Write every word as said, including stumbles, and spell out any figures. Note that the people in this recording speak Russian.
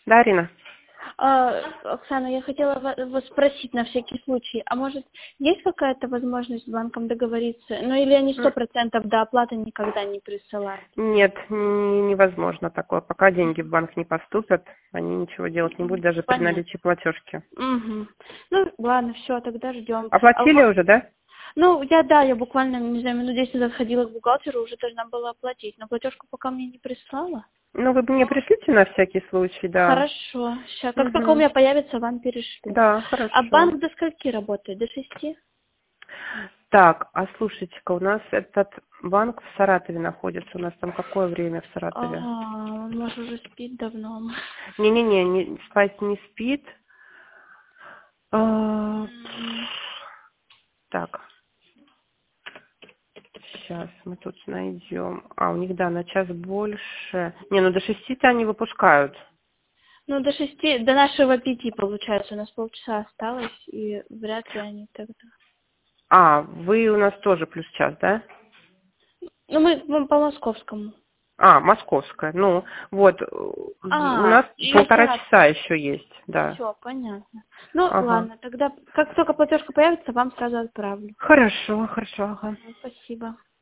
Да, Арина? А, Оксана, я хотела ва- вас спросить на всякий случай, а может, есть какая-то возможность с банком договориться? Ну, или они сто М, процентов до оплаты никогда не присылают? Нет, н- невозможно такое. Пока деньги в банк не поступят, они ничего делать не будут, даже при Понятно. наличии платежки. Угу. Ну, ладно, все, тогда ждем. А у Оплатили ва- уже, да? Ну, я, да, я буквально, не знаю, минут десять назад ходила к бухгалтеру, уже должна была оплатить, но платежку пока мне не прислала. Ну, вы мне пришлите на всякий случай, да. Хорошо. Сейчас, как только у Угу. меня появится, вам перешлю. Да, А хорошо. банк до скольки работает? До шести? Так, а слушайте-ка, у нас этот банк в Саратове находится. У нас там какое время в Саратове? Ага, он, может, уже спит давно. Не-не-не, не, спать не спит. А, М, так, сейчас мы тут найдем. А, у них, да, на час больше. Не, ну до шести-то они выпускают. Ну, до шести, до нашего пяти, получается, у нас полчаса осталось, и вряд ли они тогда. А, вы у нас тоже плюс час, да? Ну, мы, мы по московскому. А, московская. Ну, вот, э, у А, нас я полтора Саратов. часа еще есть, да. Все, понятно. Ну, Ага. ладно, тогда, как только платежка появится, вам сразу отправлю. Хорошо, хорошо, ага. Спасибо.